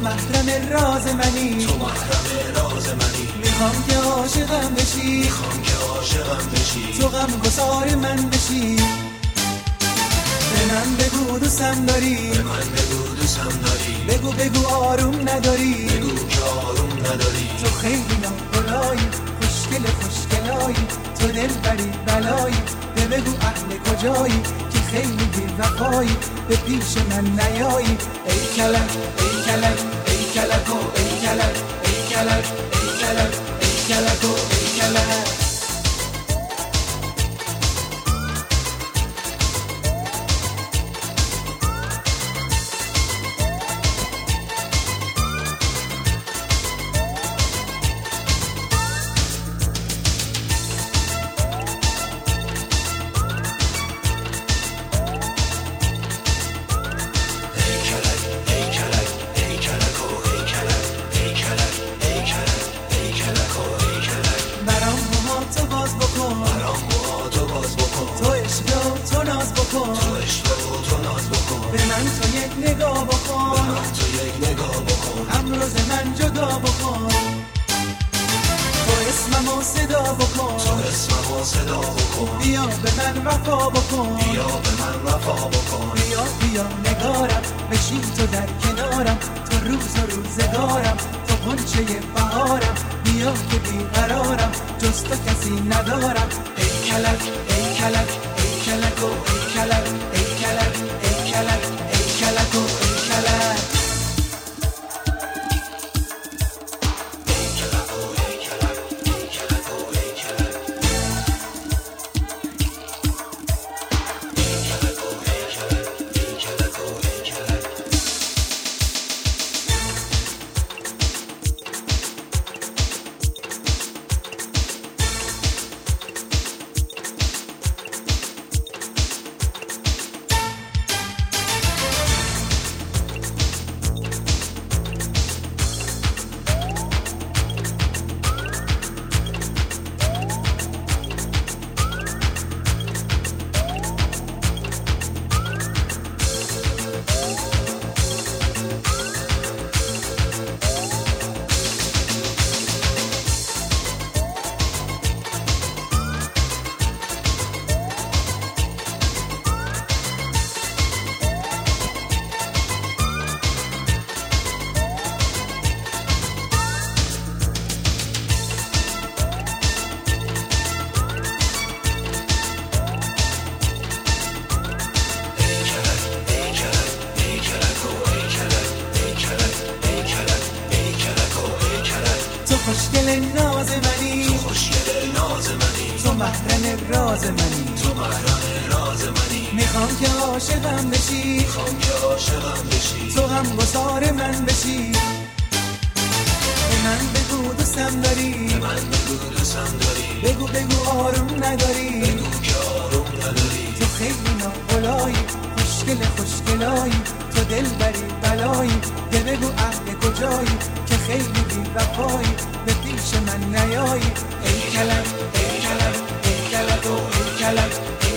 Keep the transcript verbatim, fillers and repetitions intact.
محرم راز منی، تو محرم راز منی. میخوام که عاشقم بشی، میخوام که عاشقم بشی. تو غم گسار من بشی. به من بگو دوستم داری، به من بگو دوستم داری. بگو بگو آروم نداری، بگو که آروم نداری. تو خیلی ناگلایی، خوشگل خوشگلایی، تو دل بری بلایی. به بگو اهل کجایی که خیلی بی وفایی، به پیش من نیایی. ای کلک ای کلک ای کلک و ای کلک ای کلک ای کلک ای کلک و ای کلک. به من تو یک نگاه بکن، به من تو یک نگاه بکن. امروز من جدا بکن، تو اسممو صدا بکن، تو اسممو صدا بکن. بیا به من وفا بکن، بیا به من وفا بکن. بیا بیا نگارم بشین تو در کنارم، تو روز و روزگارم، تو غنچه بهارم. بیا که بیقرارم جز تو کسی ندارم. ای کلک ای کلک ای کلک و ای کلک ای کلک ای کلک ای کلک و ای کلک. خوشگل ناز منی، تو خوشگل ناز منی. تو محرم راز منی، تو محرم راز منی. میخوام که عاشقم بشی، میخوام که عاشقم بشی. تو غم گسار من بشی. به من بگو دوستم داری، به من بگو دوستم داری. بگو بگو آروم نداری، بگو که آروم نداری. تو خیلی ناگلایی، خوشگل خوشگلایی، تو دل بری بلایی. یه بگو اهل کجایی که خیلی بی وفایی، به پیش من نیایی. ای کلک ای کلک ای کلک و ای کلک